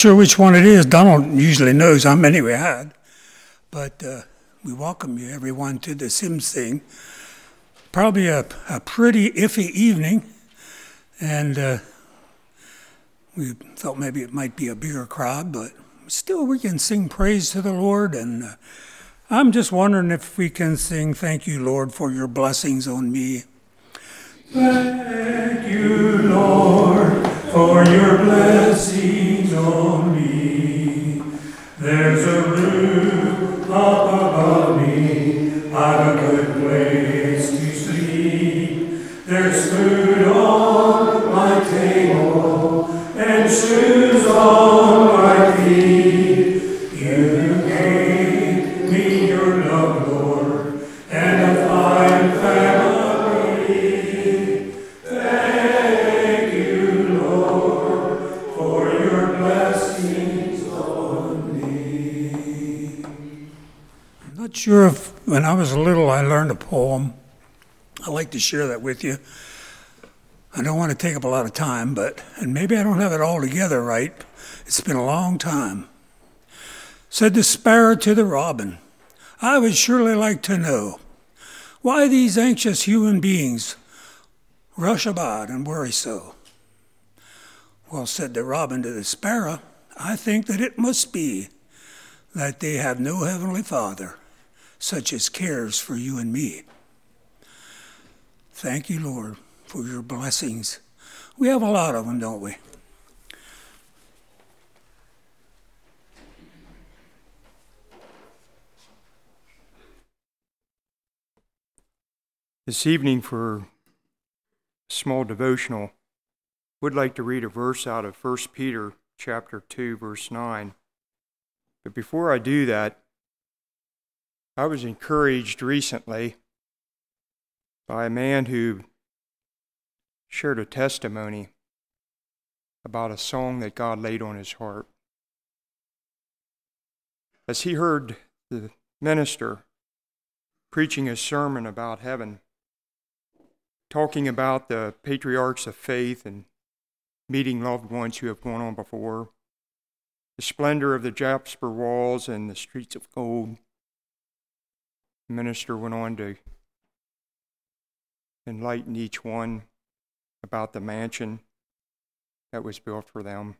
Sure which one it is. Donald usually knows how many we had, but we welcome you, everyone, to the Sims thing. Probably a pretty iffy evening, and we thought maybe it might be a bigger crowd, but still we can sing praise to the Lord, and I'm just wondering if we can sing, "Thank you, Lord, for your blessings on me." Thank you, Lord, for your blessings on me. There's a roof up above me, I've a good place to sleep. There's food on my table and shoes on my feet. You gave me your love, Lord, and a fine family. Thank you, Lord, for your blessings on me. I'm not sure if when I was little I learned a poem. I'd like to share that with you. I don't want to take up a lot of time, and maybe I don't have it all together right. It's been a long time. Said the sparrow to the robin, "I would surely like to know why these anxious human beings rush about and worry so." Well, said the robin to the sparrow, "I think that it must be that they have no heavenly Father, such as cares for you and me." Thank you, Lord, for your blessings. We have a lot of them, don't we? This evening, for a small devotional, would like to read a verse out of 1 Peter chapter 2, verse 9. But before I do that, I was encouraged recently by a man who shared a testimony about a song that God laid on his heart. As he heard the minister preaching a sermon about heaven, talking about the patriarchs of faith and meeting loved ones who have gone on before, the splendor of the jasper walls and the streets of gold, the minister went on to enlighten each one about the mansion that was built for them.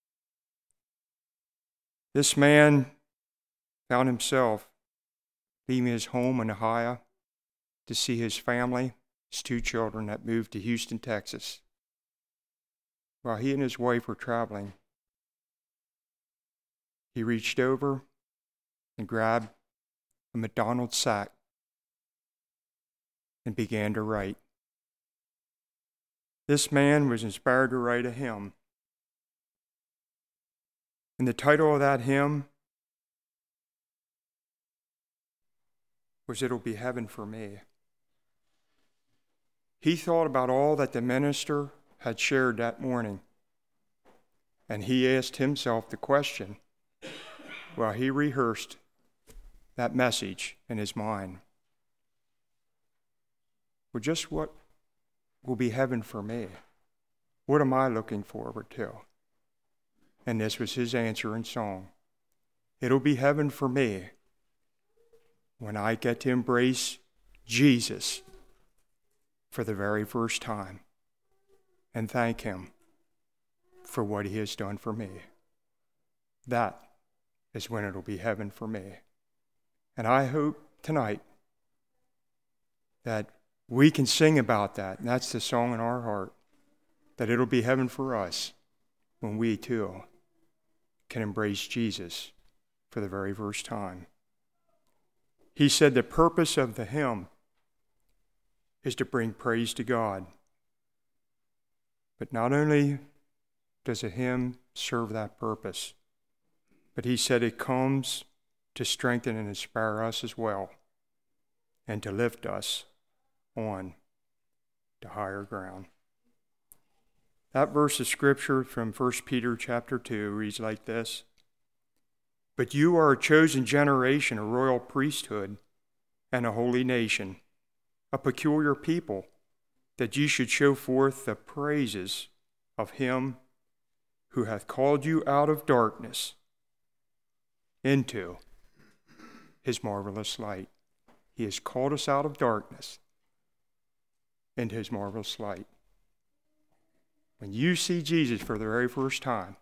This man found himself leaving his home in Ohio to see his family, his 2 children that moved to Houston, Texas. While he and his wife were traveling, he reached over and grabbed a McDonald's sack and began to write. This man was inspired to write a hymn. And the title of that hymn was "It'll Be Heaven for Me." He thought about all that the minister had shared that morning, and he asked himself the question while he rehearsed that message in his mind. Well, just what will be heaven for me? What am I looking forward to? And this was his answer in song. It'll be heaven for me when I get to embrace Jesus for the very first time and thank him for what he has done for me. That is when it'll be heaven for me. And I hope tonight that we can sing about that, and that's the song in our heart, that it'll be heaven for us when we too can embrace Jesus for the very first time. He said the purpose of the hymn is to bring praise to God. But not only does a hymn serve that purpose, but he said it comes to strengthen and inspire us as well, and to lift us on to higher ground. That verse of scripture from 1 Peter chapter 2 reads like this: "But you are a chosen generation, a royal priesthood, and a holy nation, a peculiar people, that you should show forth the praises of him who hath called you out of darkness into his marvelous light. He has called us out of darkness into his marvelous light. When you see Jesus for the very first time,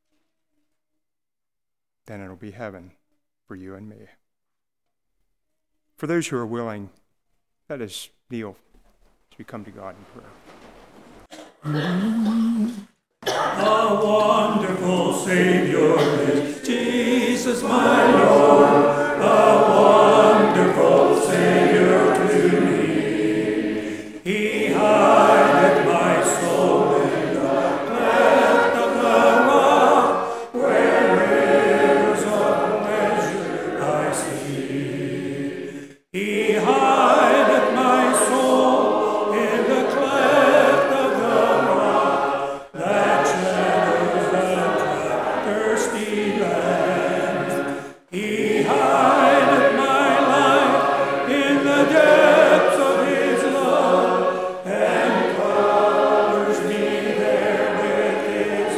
then it'll be heaven for you and me. For those who are willing, let us kneel as we come to God in prayer. A wonderful Savior is Jesus, my Lord, a wonderful Savior to me. He hideth my soul in the cleft of the rock, where rivers of pleasure I see. He hideth my soul in the cleft of the rock, that shadows the thirsty land. He hideth my life in the depths of his love, and covers me there with his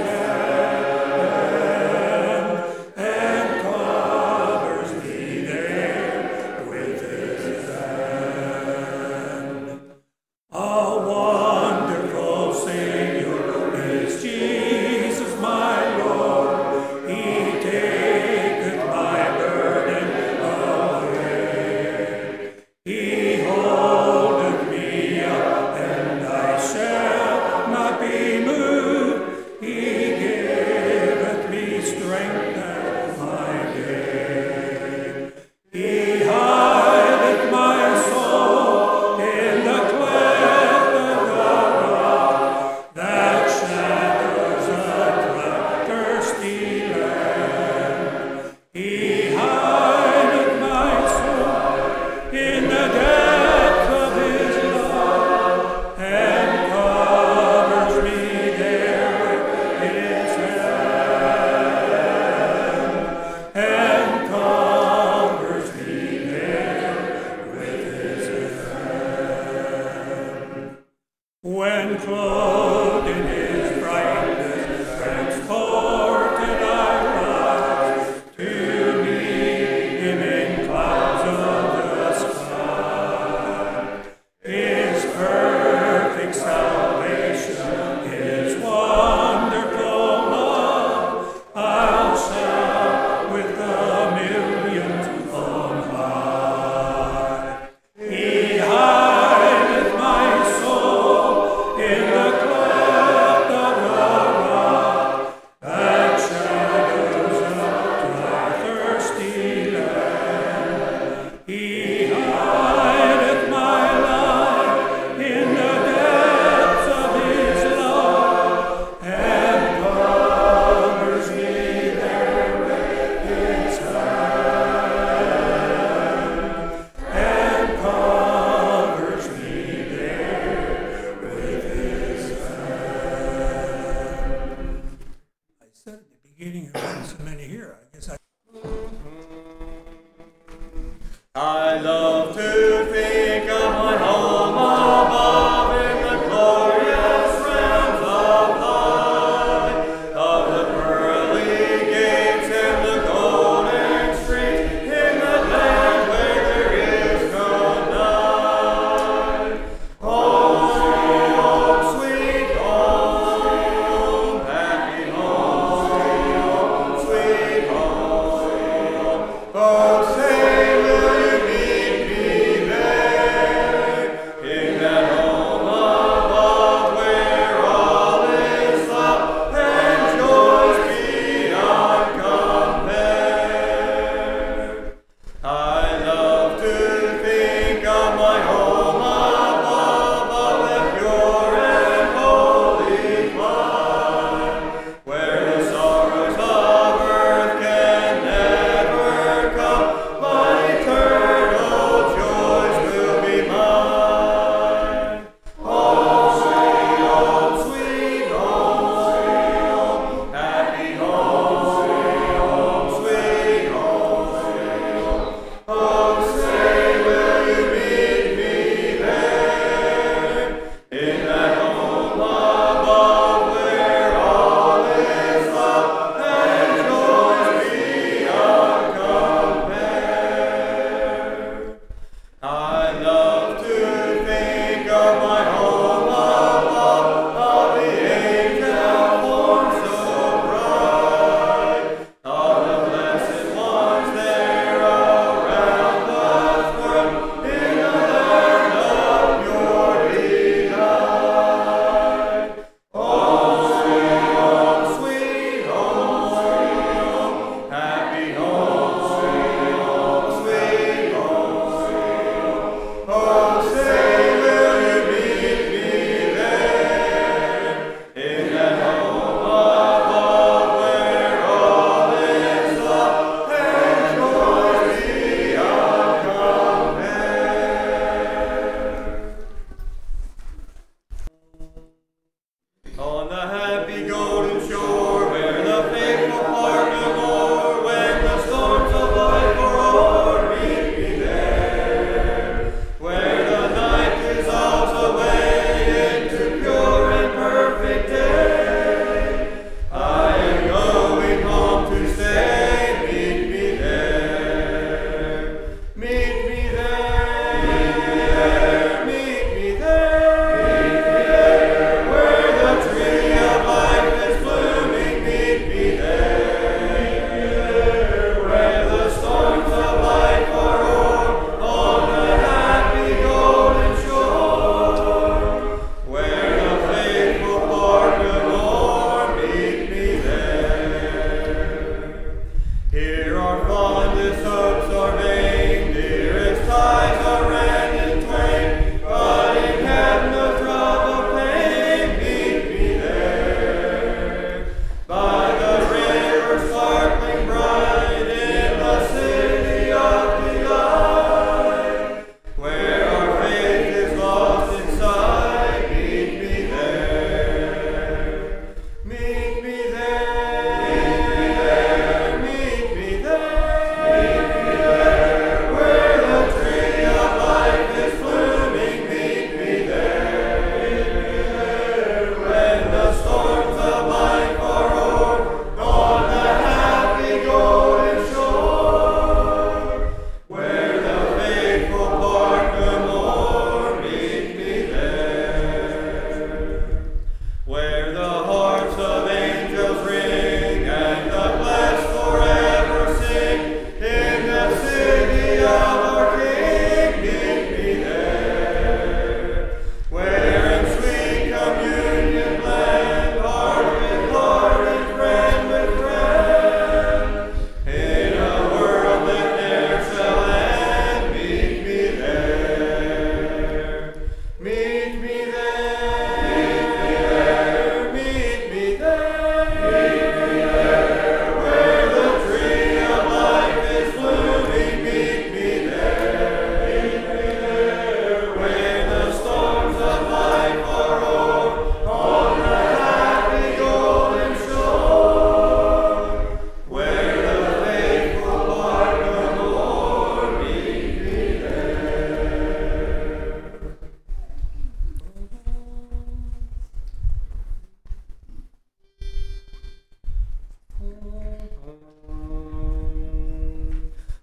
hand, and covers me there with his hand. A wonderful Savior is Jesus, my Lord. He taketh my burden away. He holdeth me up, and I shall not be moved. He giveth me strength as my day. He hideth my soul in the cleft of the rock, that shadows a thirsty land. He hideth my soul in the depths of his love, and covers me there with his hand, and covers me there with his hand. When clothed in his brightness, transported I rise to meet him in clouds of the sky. His perfect salvation, his wonderful love, I'll shout with the millions on high. He hideth my soul in the cleft of the rock, that shadows up my thirsty land. He hideth my life in the depths of his love, and covers me there with his hand, and covers me there with his hand. I said at the beginning, there weren't so many here. I guess I love to think of my home above in the glorious realms of light, of the pearly gates and the golden streets, in the land where there is no night. Home, sweet home, happy home, sweet home. Oh, say, will you meet me there, in that home above where all is love and joys beyond compare? I love to think of my home above, of the pure and holy clime, where the sorrows of earth can never come,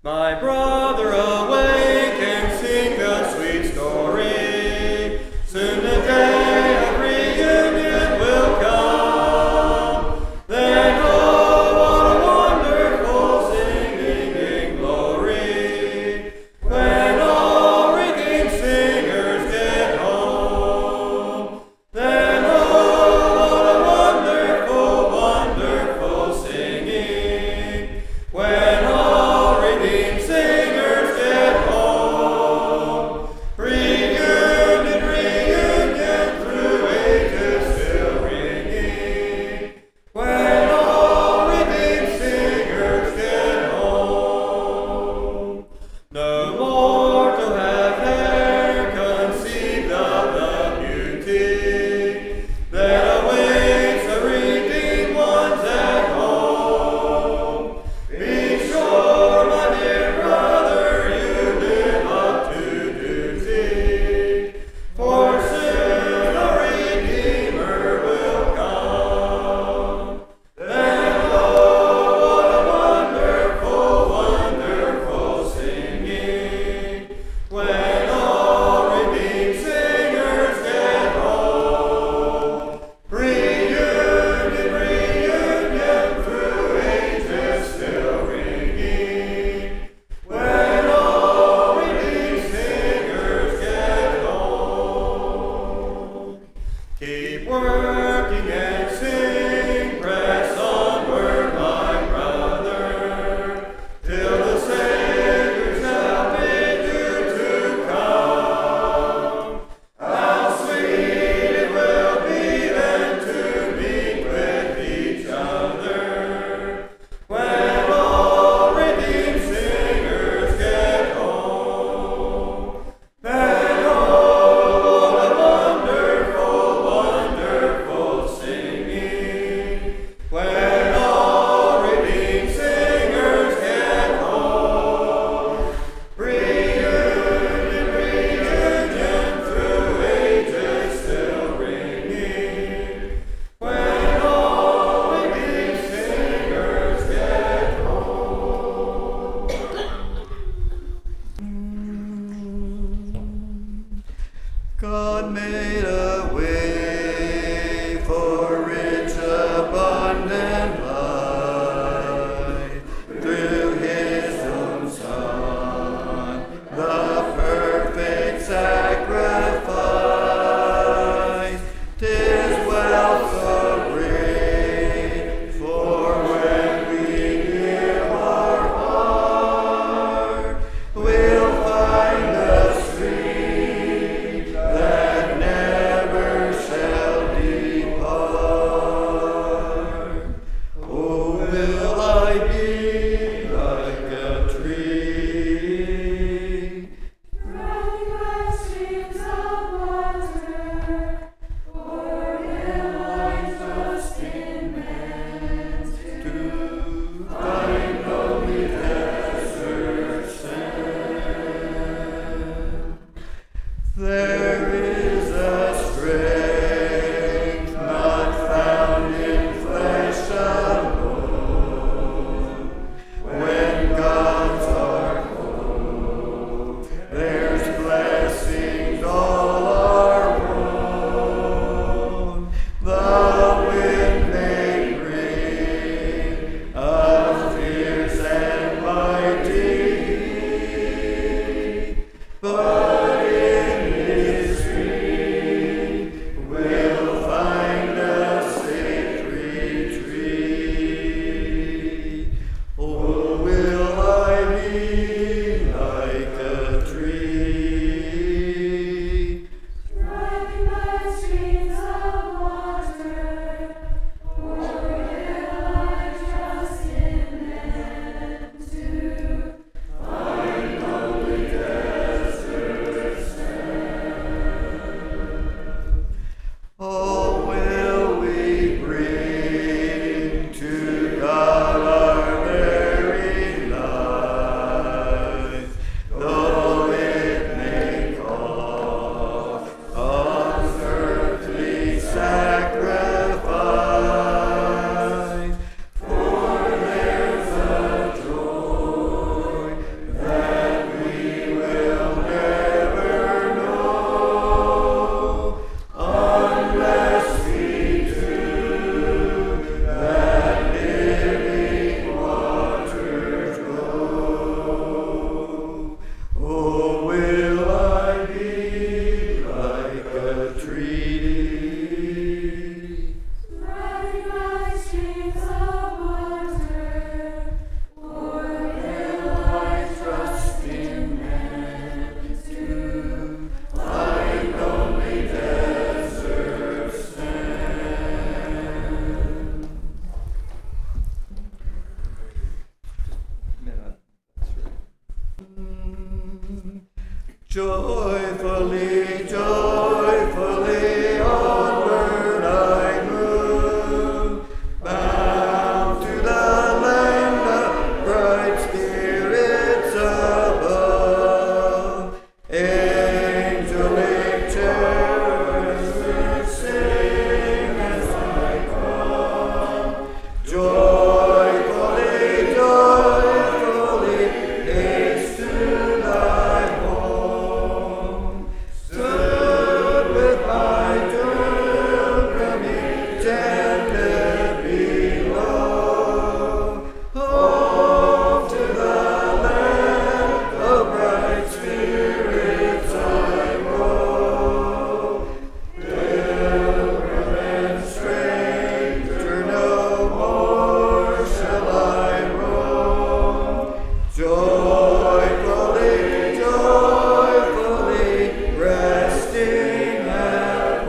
My brother, awake and sing the sweet story. Soon the day of reunion will come. Then, oh, what a wonderful singing in glory, when all redeemed singers get home. Then, oh, what a wonderful, wonderful singing, when all redeemed singers get Joyfully, joyfully onward I move, bound to the land of bright spirits above. Angelic chorus sing as I come. Joyfully, joyfully haste to thy home. Stood with my pilgrimage tended below. Home to the land of bright spirits I roam. Pilgrim and stranger, no more shall I roam. Joyfully, joyfully resting at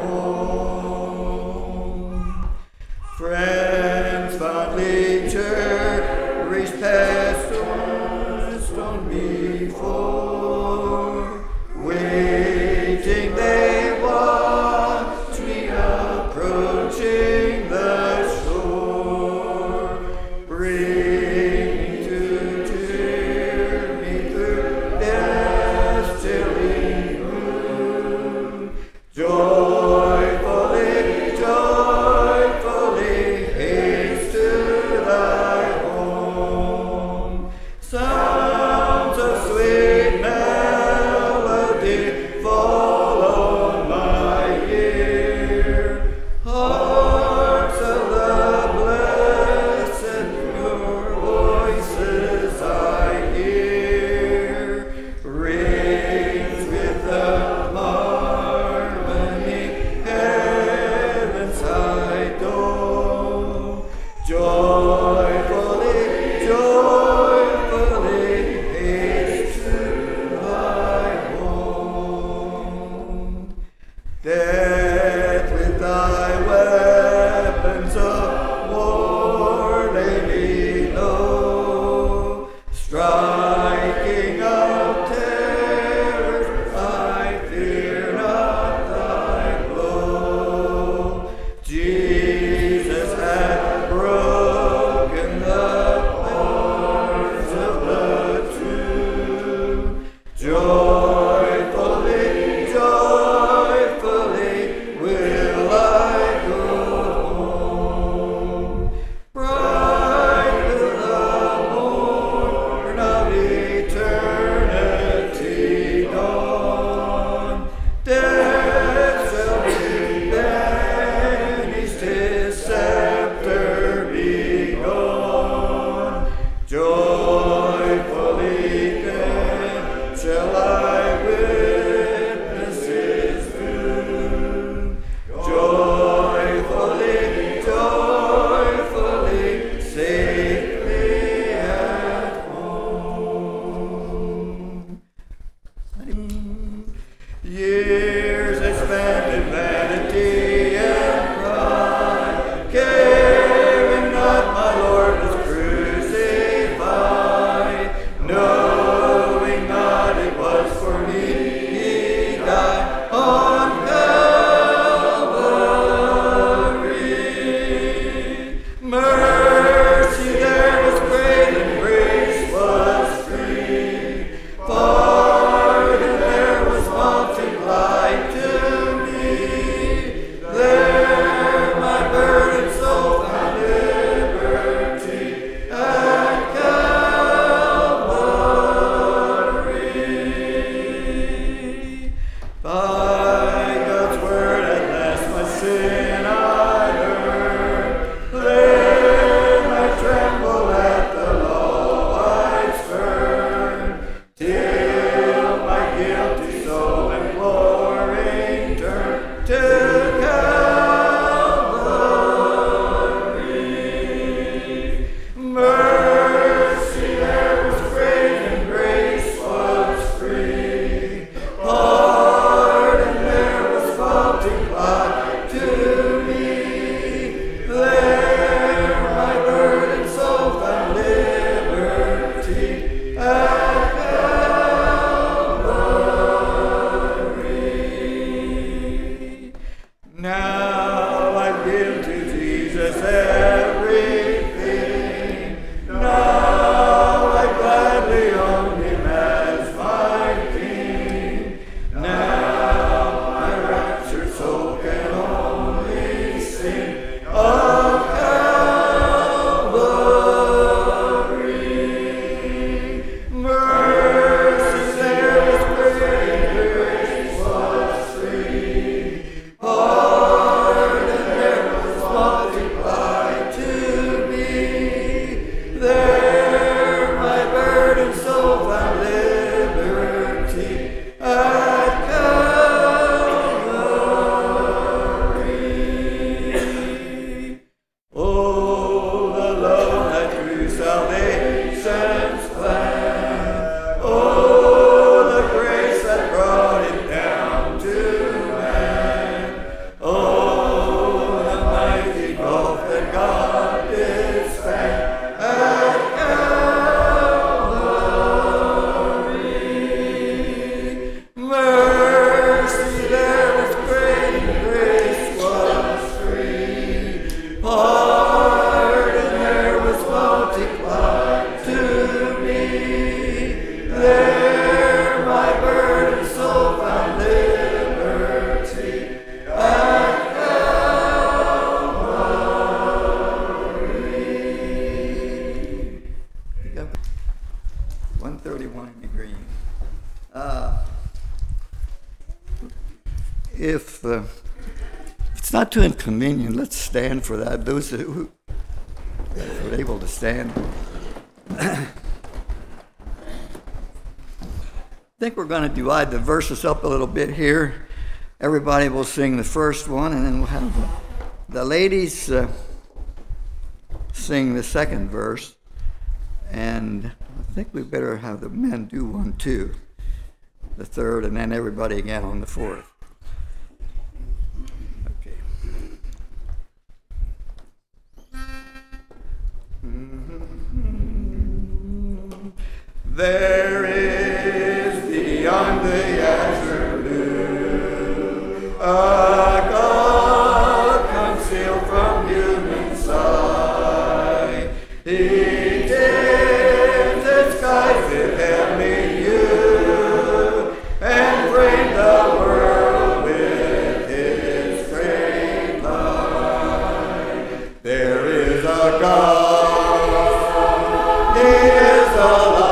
home. Friends fondly cherished past on before. Waiting they watch me approaching the shore. Bring me to cheer me through death's chilling gloom. Joyfully, joyfully haste to thy home. Sounds of sweet melody fall on my ear. Harps of the blessed, your voices I hear. Rings with the harmony, heaven's high dome. Joyfully, joyfully haste to thy home. Death with thy weapons of war lay below. Striking of terrors, I fear not thy blow. Jesus had broken the bars of the tomb. Joyfully, joyfully will I go home. Bright will the morn of eternity dawn. Death shall be banished, his scepter be gone. Joyfully then shall I witness his doom. Joyfully, joyfully, safely at home. Years I spent in vanity and pride, caring not my Lord was crucified. 131 in the green. If it's not too inconvenient, let's stand for that. Those who are able to stand. I think we're going to divide the verses up a little bit here. Everybody will sing the first one, and then we'll have the ladies sing the second verse. And I think we better have the men do one too, the third, and then everybody again on the fourth. Okay. There is beyond the azure blue a God concealed from human sight. He dims the skies with heavenly hue and framed the world with his great light. There is a God, he is alive.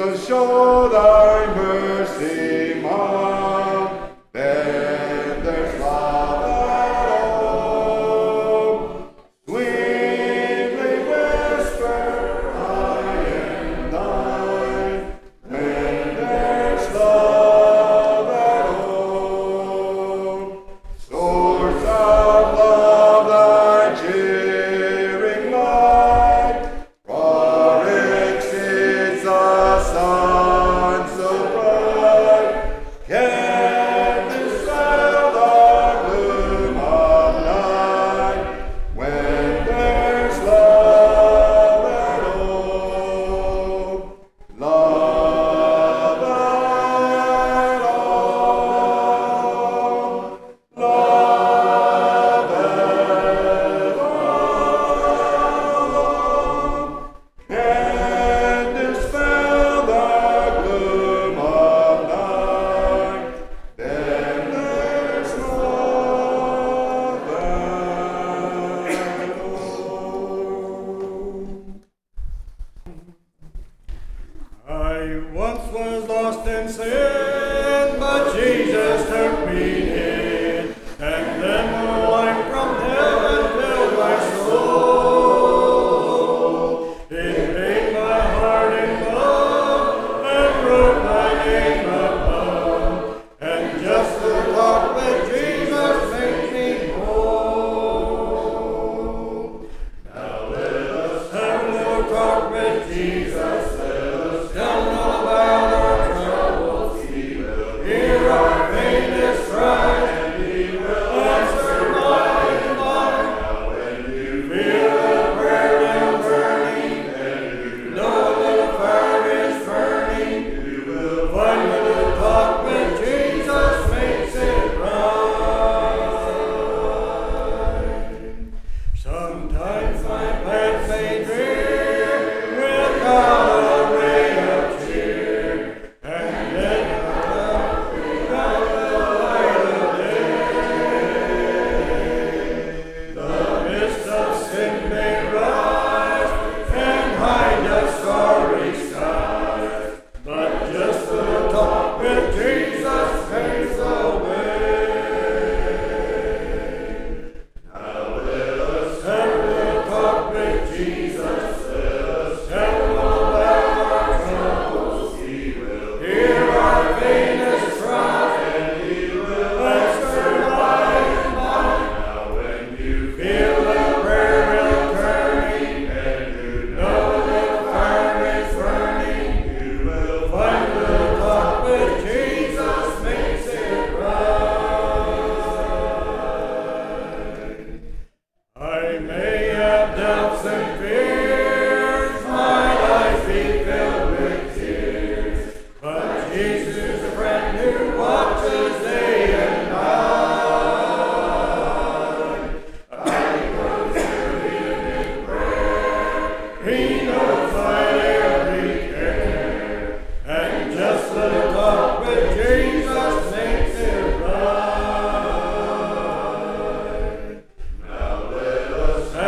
Jesus, show thy mercy mild. Then there's love at home. Sweetly whisper, I am thine. When there's love at home. Source of love, thy cheering light. For exceeds the sun so bright. Can dispel the gloom of night. When there's love at home. Love at home. Love at home. Can dispel the gloom of night. Then there's love at home. I once was lost in sin, but Jesus took me in, and then the light from heaven filled my soul. It made my heart explode and wrote my name above, and just the talk with Jesus makes me whole. Now let us have a little talk with Jesus. Tell him all about our troubles. He will hear our faintest cry, and he will answer by and by. Now when you feel the prayer bell burning, and you know a little fire is burning, you will find a little talk with Jesus makes it right. Sometimes my path may drear without a ray of cheer, and then without the light of day. The mist of sin may rise and hide the starry skies, but just a talk with Jesus paves the way. Now let us have a little talk with Jesus. Let us tell him all about our troubles. He will hear our faintest cry, and he will answer by and by. Now when you feel the prayer bell turning, and you know the fire is burning, you will find the talk with Jesus makes it right. I may have doubts and fears, my life be filled with tears, but Jesus is a friend who watches day and night. I go to him in prayer, he knows my every care, and just a little talk with Jesus makes it right. Now let us have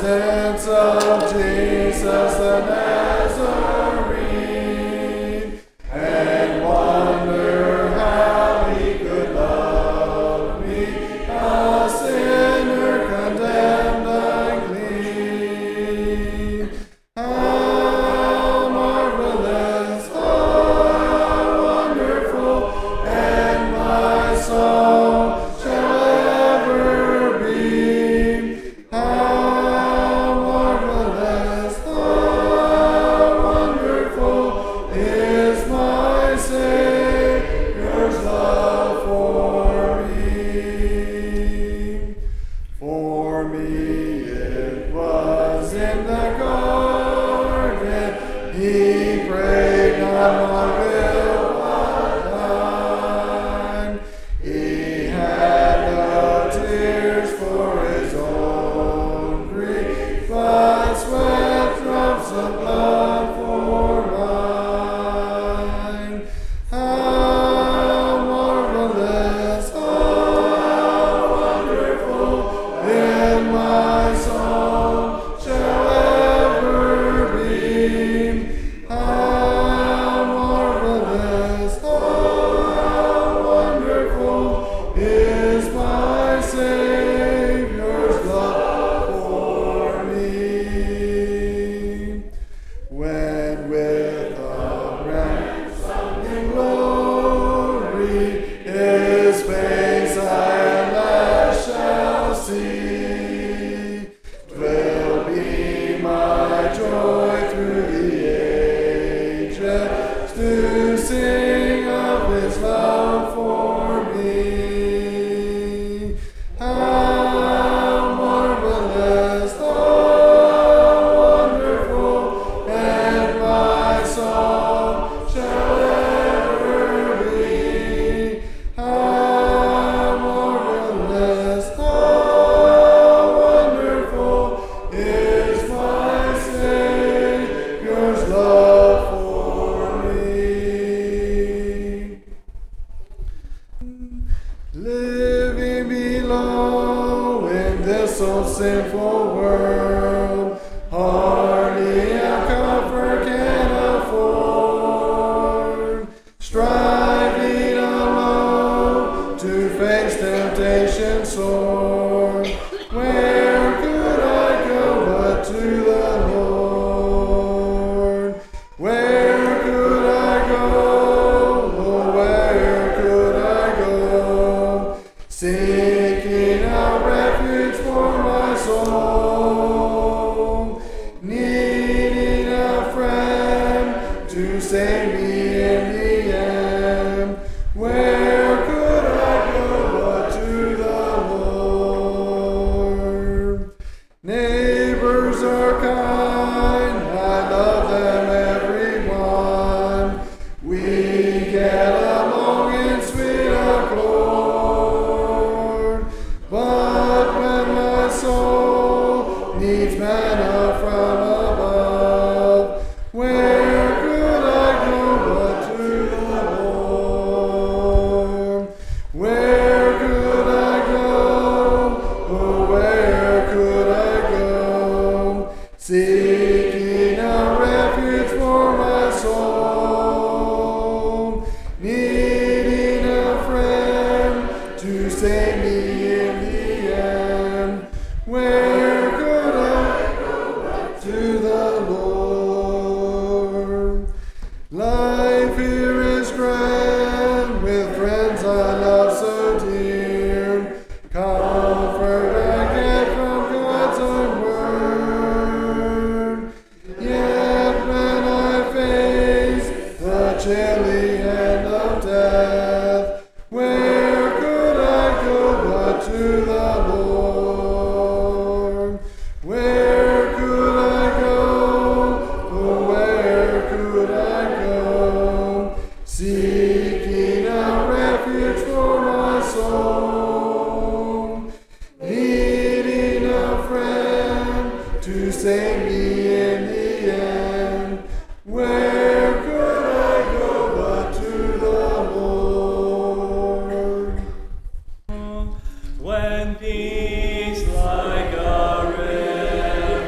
presence of Jesus the Nazarene, and wonder how he could love me, a sinner condemned unclean. How marvelous, how wonderful, and my song shall ever be. How marvelous, how wonderful is my Savior's love for me. For me it was in the garden, he prayed, not my will but thine. He had no tears for his own grief, but sweat drops of blood for mine. How marvelous, how wonderful, in my song shall ever be. How marvelous, how wonderful is my Savior's love for me. When with a ransom in glory his face I at last shall see, 'twill be my joy through the ages to sing of his love for me. How marvelous, how wonderful, and my song shall ever be. How marvelous, how wonderful is my Savior's love for me. Living below in this so sinful world, hardly a comfort can afford. Striving alone to face temptation sore, where could I go but to the Lord? Where could I go? Oh, where could I go? Seeking a refuge for my soul, needing a friend to save me in the end. Where could I go but to the Lord? Neighbors are kind, I love them everyone. We get along in sweet accord. But when my soul needs manna from above, where could I go but to the Lord? Where could I go? Oh, where could I go? Seeking a refuge for my soul, needing a friend to save me in the end. Where could I go but to the Lord? Life here is grand with friends I love so dear. Comfort I get from God's own word. Yet when I face the chilly hand of death, where could I go but to the Lord? Where could I go? Oh, where could I go? Seeking a refuge for my soul, needing a friend to save me in the end. Where could I go but to the Lord? When peace like a river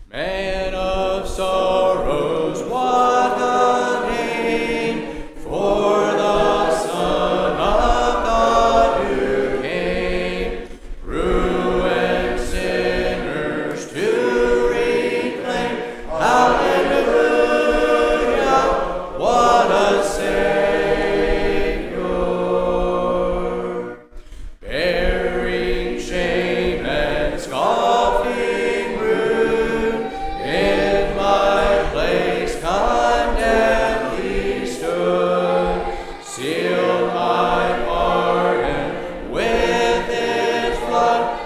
Man of sorrows, what a name for the Son of God who came, ruined sinners to reclaim. Hallelujah, what a Savior, bearing shame and scoffing rude, in my place condemned he stood, sealed my pardon with his blood.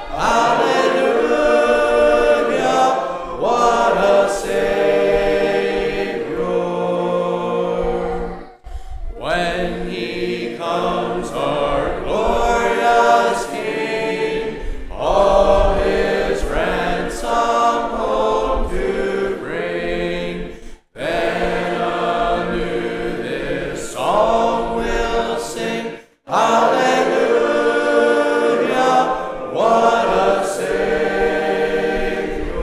Hallelujah, what a Savior. When he comes, our glorious King, all his ransom home to bring, then anew this song we'll sing. Hallelujah, what a Savior.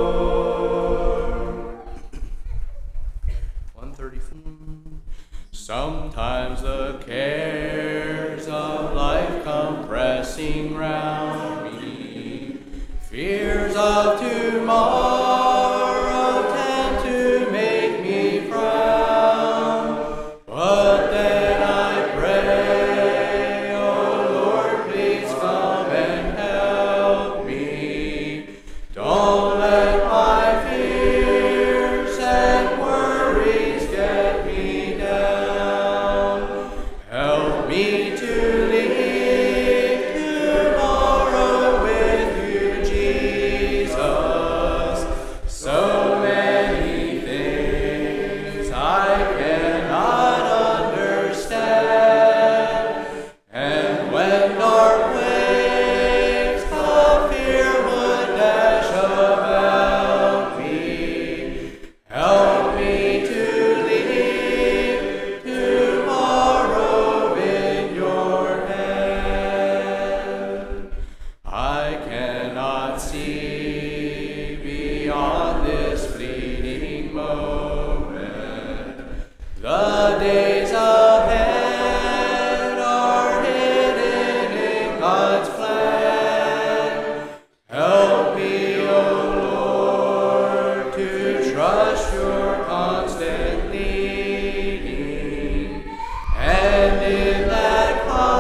134. Sometimes the cares of life come pressing round me, fears of tomorrow tend to make me frown, but then I pray, oh Lord, please come and help me. Don't let my fears and worries get me down. Help me to live tomorrow with you, Jesus. So many things I cannot understand, and when dark waves of fear would dash about me, help me to live tomorrow in your hand. I cannot see beyond this fleeting moment. The days ahead are hidden in God's plan. Help me, O Lord, to trust your constant leading, and in that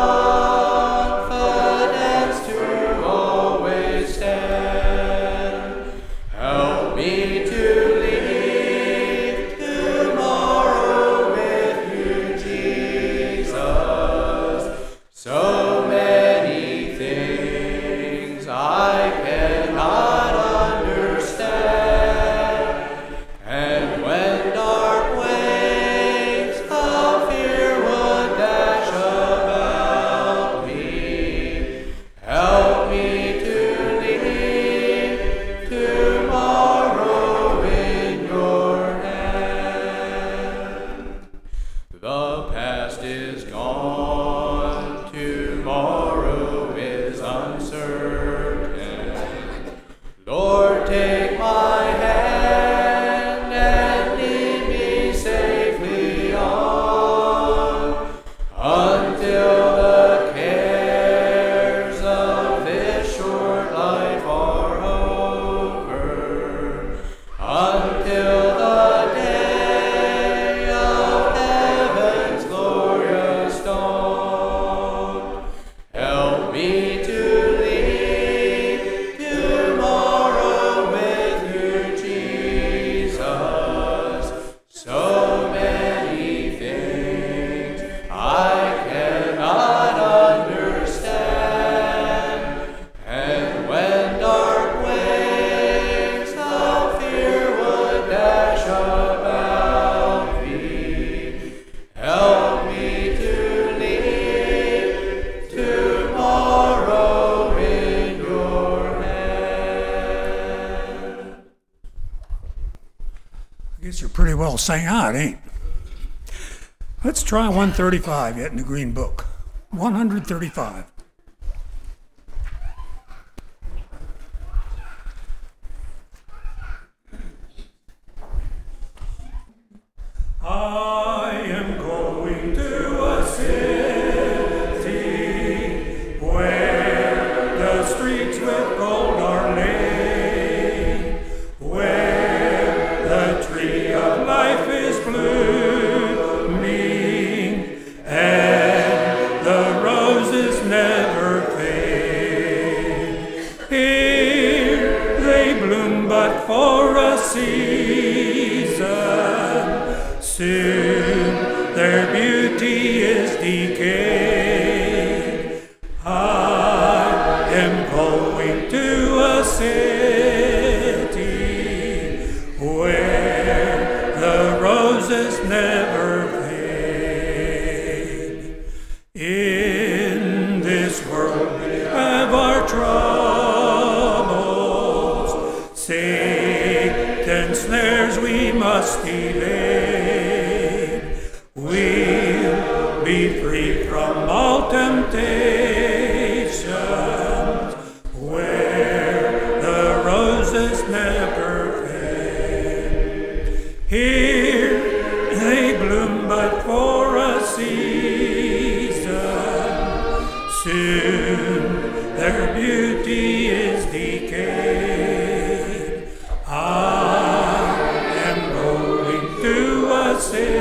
confidence to always stand. Help me to live tomorrow with you, Jesus. So many things I cannot understand, and when dark waves of fear would dash about me, help me to live tomorrow in your hand. The past is gone, tomorrow is uncertain. Lord, take my hand and lead me safely on, until the cares of this short life are over, until the day of heaven's glorious dawn. Help me to live tomorrow with you, Jesus. So many things I cannot understand, and when dark waves of fear would dash about me, help me to live tomorrow in your hand. I guess you're pretty well sang out, ain't? Let's try 135 yet in the Green Book. 135. bloom but for a season. Soon their beauty is decayed. I am going to a city where the roses never fade. In this world we have our troubles, Satan's snares we must evade. We'll be free from all temptations, where the roses never fade. Here they bloom but for a season. Soon their beauty is decayed. I am going to a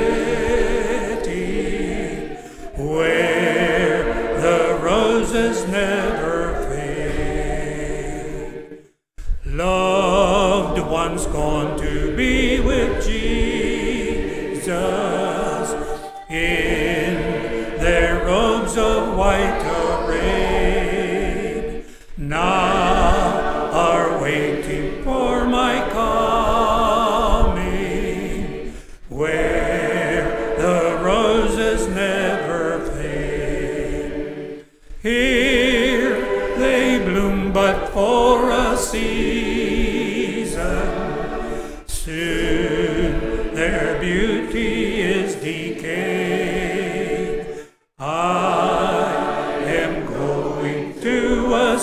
city where the roses never fade. Loved ones gone to be with Jesus in their robes of white arrayed, now are waiting for my coming, where the roses never fade. Here they bloom but for a season. Soon their beauty is decayed. I am going to a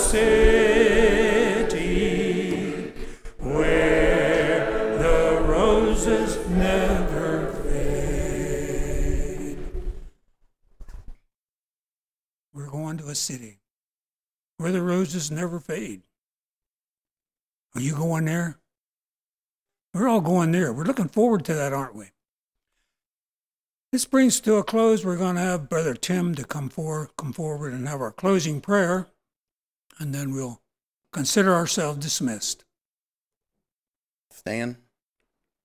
city where the roses never fade. We're going to a city where the roses never fade. Are you going there? We're all going there. We're looking forward to that, aren't we? This brings to a close. We're going to have Brother Tim to come forward and have our closing prayer, and then we'll consider ourselves dismissed. Stan?